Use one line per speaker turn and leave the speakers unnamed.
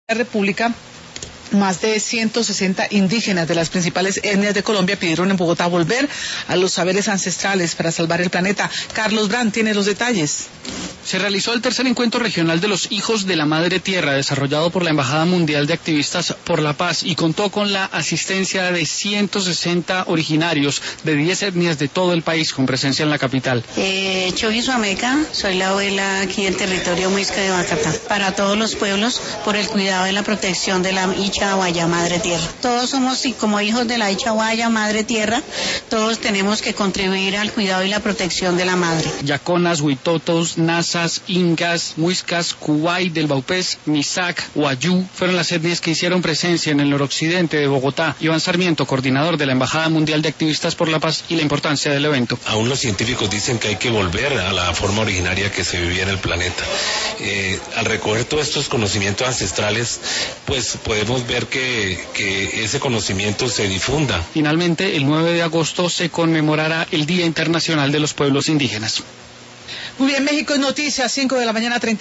República, más de 160 indígenas de las principales etnias de Colombia pidieron en Bogotá volver a los saberes ancestrales para salvar el planeta. Carlos Brand tiene los detalles.
Se realizó el tercer encuentro regional de los Hijos de la Madre Tierra, desarrollado por la Embajada Mundial de Activistas por la Paz, y contó con la asistencia de 160 originarios de 10 etnias de todo el país, con presencia en la capital.
Choji Suameca, soy la abuela aquí del territorio Muisca de Bacatá. Para todos los pueblos, por el cuidado y la protección de la Ichahuaya Madre Tierra. Todos somos como hijos de la Ichahuaya Madre Tierra, todos tenemos que contribuir al cuidado y la protección de la madre.
Yaconas, Huitotos, Nasas, Incas, Muiscas, Cubay, del Baupés, Misac, Wayú fueron las etnias que hicieron presencia en el noroccidente de Bogotá. Iván Sarmiento, coordinador de la Embajada Mundial de Activistas por la Paz, y la importancia del evento.
Aún los científicos dicen que hay que volver a la forma originaria que se vivía en el planeta. Al recoger todos estos conocimientos ancestrales, pues podemos ver que ese conocimiento se difunda.
Finalmente, el 9 de agosto se conmemorará el Día Internacional de los Pueblos Indígenas.
Muy bien, México es noticia, 5 de la mañana, 30.